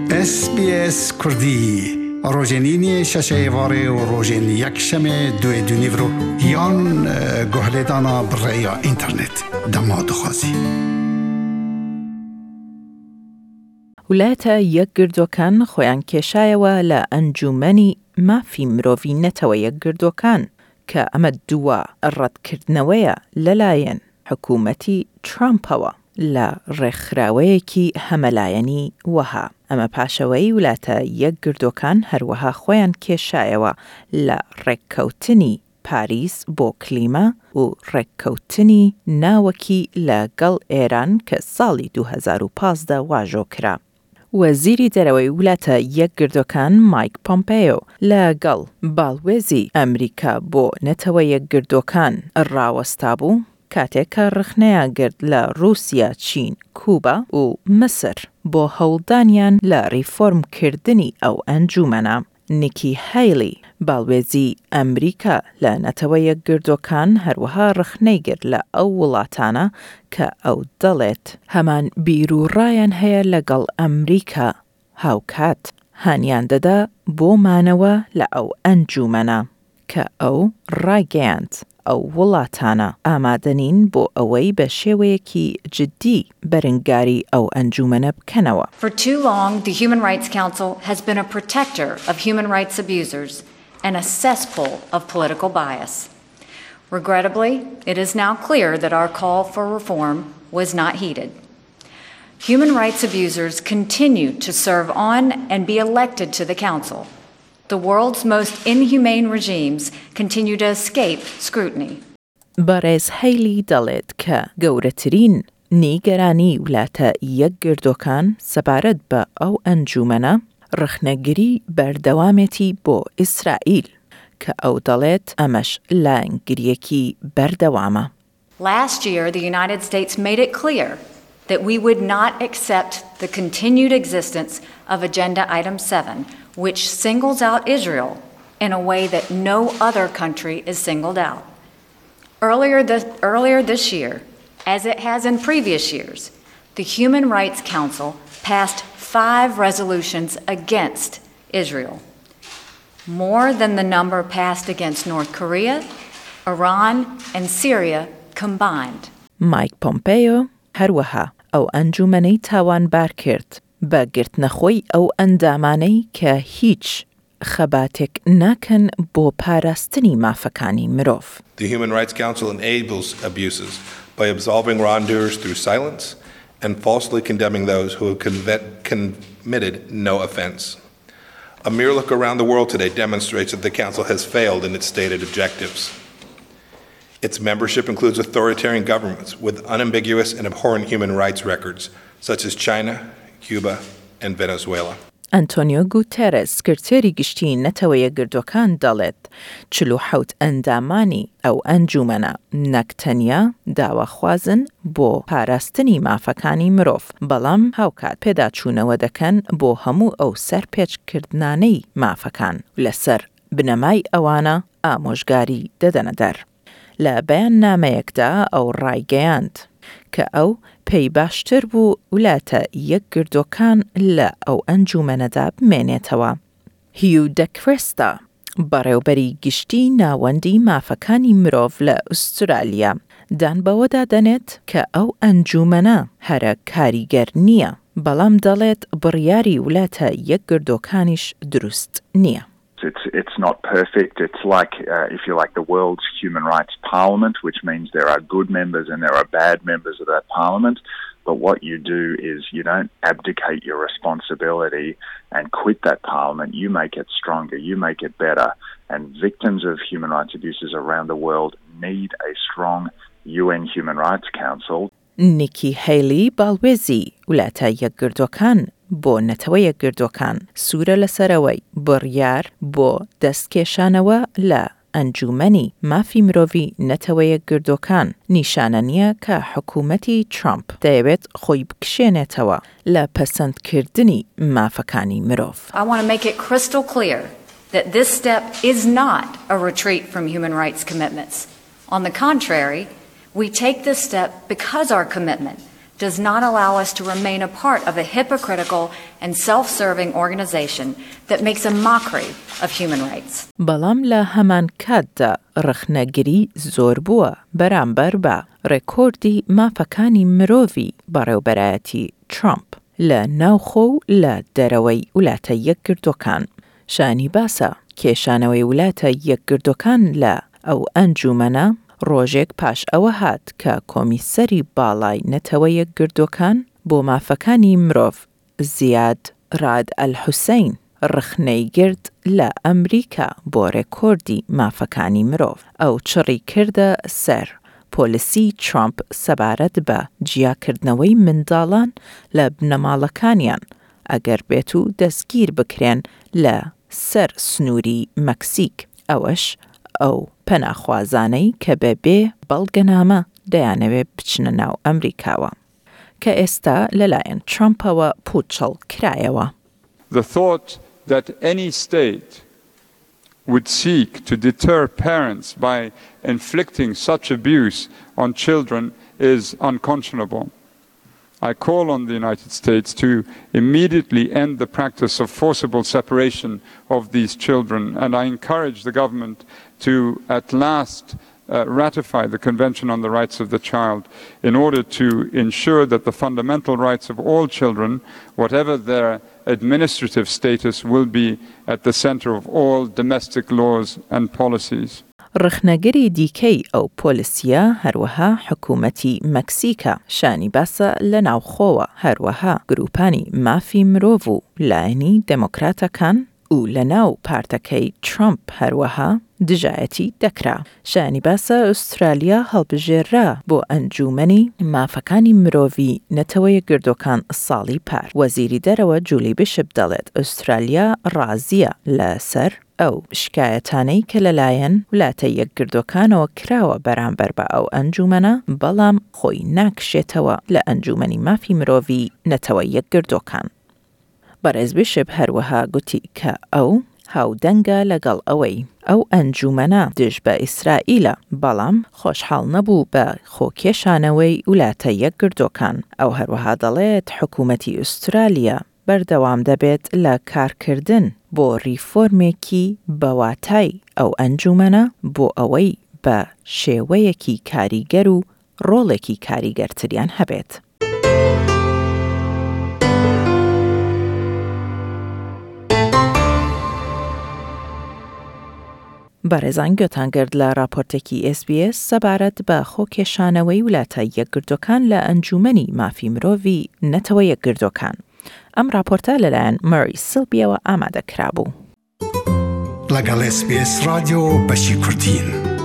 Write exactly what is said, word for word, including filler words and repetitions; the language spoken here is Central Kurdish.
اس بی اس کردی روزنینی ششه واره و روزن یک شمه دوی دونیورو یان گهلدانا برای اینترنت دماد خوازی. ولاية يقردوكان خوان كشايوة لأنجومني ما في مروفي نتوى يقردوكان كأمد دوا الرد كردنوية للاين حكومتي ترامبوا لا رخراويكي هملايني وها أما باشوي ولاية يقردوكان هروها خوان كشايوة لا ركوتني باريس بو كليما و ركوتني ناوكي لقل إيران كسالي دو هزار و پازده واجو کرا. وزیری دروی ولایت یەکگردۆکان مایک پۆمپێیۆ لەگەڵ باڵوێزی ئەمریکا بۆ نەتەوە یەکگردۆکان ڕاوەستا بوو کاتێک کە ڕخنەیان گرت لە رووسیا، چین، کوبا و مسر بۆ هەوڵدانیان لە ریفۆرمکردنی ئەو ئەنجومەنە. نیکی هایلی باڵوێزی ئەمریکا لە نەتەوە یەکگردۆکان هەروەها ڕخنەی گرت لە ئەو وڵاتانە کە ئەو دەڵێت هەمان بیرروڕایان هەیە لەگەڵ ئەمریکا هاوکات هانیان دەدا بۆمانەوە لە ئەو ئەنجومەنە کە ئەو ڕاگەیاند ئەو وڵاتانە ئامادەنین بۆ ئەوەی بە شێوەیەکی جددی بەرەنگاری ئەو ئەنجومەنە بکەنەوە. For too long, the Human Rights Council has been a protector of human rights abusers and a cesspool of political bias. Regrettably, it is now clear that our call for reform was not heeded. Human rights abusers continue to serve on and be elected to the Council. The world's most inhumane regimes continue to escape scrutiny. بەڕێز هەیلی دەڵێت کە گەورەترین نیگەرانی وڵاتە یەکگردۆکان سەبارەت بە ئەو ئەنجومەنە ڕخنەگیری بەردەوامێتی بۆ ئیسرائیل کە ئەو دەڵێت ئەمەش لایەنگریەکی بەردەوامە. Last year, the United States made it clear that we would not accept the continued existence of Agenda Item seven, which singles out Israel in a way that no other country is singled out. Earlier this, earlier this year, as it has in previous years, the Human Rights Council passed five resolutions against Israel, more than the number passed against North Korea, Iran, and Syria combined. Mike Pompeo هەروەها ئەو ئەنجومەنەی تاوانبار کرد بە گرتنەخۆی ئەو ئەندامانەی کە هیچ خەباتێک ناکەن بۆ پاراستنی مافەکانی مرۆڤ. The Human Rights Council enables abuses by absolving wrongdoers through silence and falsely condemning those who have committed no offense. A mere look around the world today demonstrates that the Council has failed in its stated objectives. Its membership includes authoritarian governments with unambiguous and abhorrent human rights records, such as China, Cuba, and Venezuela. ئەنتۆنیۆ گوتێرس سکرتێری گشتی نەتەوە یەکگردۆکان دەڵێت چل و حەوت ئەندامانی ئەو ئەنجومەنە نەکتەنیا داواخوازن بۆ پاراستنی مافەکانی مرۆڤ، بەڵام هاوکات پێداچوونەوە دەکەن بۆ هەموو ئەو سەرپێچکردنانەی مافەکان لەسەر بنەمای ئەوانە ئامۆژگاری دەدەنە دەر. لە بەیان نامەیەکدا ئەو ڕایگەیاند کە ئەو پێی باشتر بوو وڵاتە یەکگردۆکان لە ئەو ئەنجومەنەدا بمێنێتەوە. هیو دەکرێستا بەڕێوەبەری گشتی ناوەندی مافەکانی مرۆڤ لە ئوسترالیا دانبەوەدا دەنێت کە ئەو ئەنجومەنە هەرە کاریگەر نییە، بەڵام دەڵێت بڕیاری وڵاتە یەکگردۆکانیش دروست نییە. It's it's not perfect. It's like, uh, if you like, the world's human rights parliament, which means there are good members and there are bad members of that parliament. But what you do is you don't abdicate your responsibility and quit that parliament. You make it stronger. You make it better. And victims of human rights abuses around the world need a strong U N Human Rights Council. نیکی هایلی باڵوێزی وڵاتە یەکگردۆکان بۆ نەتەوە یەکگردۆکان سوورە لەسەرەوەی بڕیار بۆ دەستکێشانەوە لە ئەنجومەنی مافی مرۆڤی نەتەوە یەکگردۆکان نیشانە نییە کە حکوومەتی ترامپ دەیەوێت خۆی بکشێنێتەوە لە پەسەندکردنی مافەکانی مرۆڤ. I want to make it crystal clear that this step is not a retreat from human rights commitments. On the contrary, we take this step because our commitment does not allow us to remain a part of a hypocritical and self-serving organization that makes a mockery of human rights. بەڵام لە هەمان کاتدا ڕخنەگری زۆر بووە بەرامبەر بە ڕێکۆردی مافەکانی مرۆڤی بەڕێوەبەرایەتی ترامپ لە ناوخۆ و لە دەرەوەی وڵاتە یەکگرتووەکان. شانی باسە کێشانەوەی وڵاتە یەکگرتووەکان لە ئەو ئەنجومەنە ڕۆژێک پاش ئەوە هات کە کۆمیسەری باڵای نەتەوە یەکگرتووەکان بۆ مافەکانی مرۆڤ زیاد ڕاد ئەلحوسەین ڕخنەی گرت لە ئەمریکا بۆ ڕێکۆردی مافەکانی مرۆڤ ئەو چڕی کردە سەر پۆلیسی ترامپ سەبارەت بە جیاکردنەوەی منداڵان لە بنەماڵەکانیان ئەگەر بێت و دەستگیر بکرێن لە سەر سنووری مەکسیک ئەوەش ئەو پەناخوازانەی کە بەبێ بەڵگەنامە دەیانەوێت بچنە ناو ئەمریکاوە کە ئێستا لەلایەن ترامپەوە پوچەڵ کرایەوە. The thought that any state would seek to deter parents by inflicting such abuse on children is unconscionable. I call on the United States to immediately end the practice of forcible separation of these children, and I encourage the government to at last uh, ratify the Convention on the Rights of the Child in order to ensure that the fundamental rights of all children, whatever their administrative status, will be at the center of all domestic laws and policies. ڕخنەگەری دیکەی ئەو پۆلیسیە هەروەها حکوومەتی مەکسیکە شانی باسە لە ناوخۆوە هەروەها گروپانی مافی مرۆڤ و لایەنی دموکراتەکان و لە ناو پارتەکەی ترامپ هەروەها دژایەتی دەکرا. شانی باسە ئوسترالیا هەڵبژێرا بۆ ئەنجومەنی مافەکانی مرۆڤی نەتەوە یەکگرتووەکان ساڵی پار. وەزیری دەرەوە جولی بشپ دەڵێت ئوسترالیا ڕازیە لەسەر ئەو شکایەتانەی کە لەلایەن وڵاتە یەکگرتووەکانەوە کراوە بەرامبەر بە ئەو ئەنجومەنە بەڵام خۆی ناکشێتەوە لە ئەنجومەنی مافی مرۆڤی نەتەوە یەکگرتووەکان. بەڕێز بشپ هەروەها گوتی کە ئەو هاودەنگە لەگەڵ ئەوەی ئەو ئەنجومەنە دژ بە ئیسرائیلە بەڵام خۆشحاڵ نەبوو بە خۆکێشانەوەی وڵاتە یەکگرتووەکان. ئەو هەروەها دەڵێت حکوومەتی ئوسترالیا بەردەوام دەبێت لە کارکردن بۆ ریفۆرمێکی بەواتای ئەو ئەنجومەنە بۆ ئەوەی بە شێوەیەکی کاریگەر و ڕۆڵێکی کاریگەرتریان هەبێت. بەڕێزان گوێتان گرت لە راپۆرتێکی ئێس بی ئێس سەبارەت بە خۆکێشانەوەی وڵاتە یەکگرتووەکان لە ئەنجومەنی مافی مرۆڤی نەتەوە یەکگرتووەکان. ئەم راپۆرتە لەلایەن مەری سیلبیەوە ئامادەکرا بوو. لەگەڵ ئێس بی ئێس رادیۆ بەشی کوردین.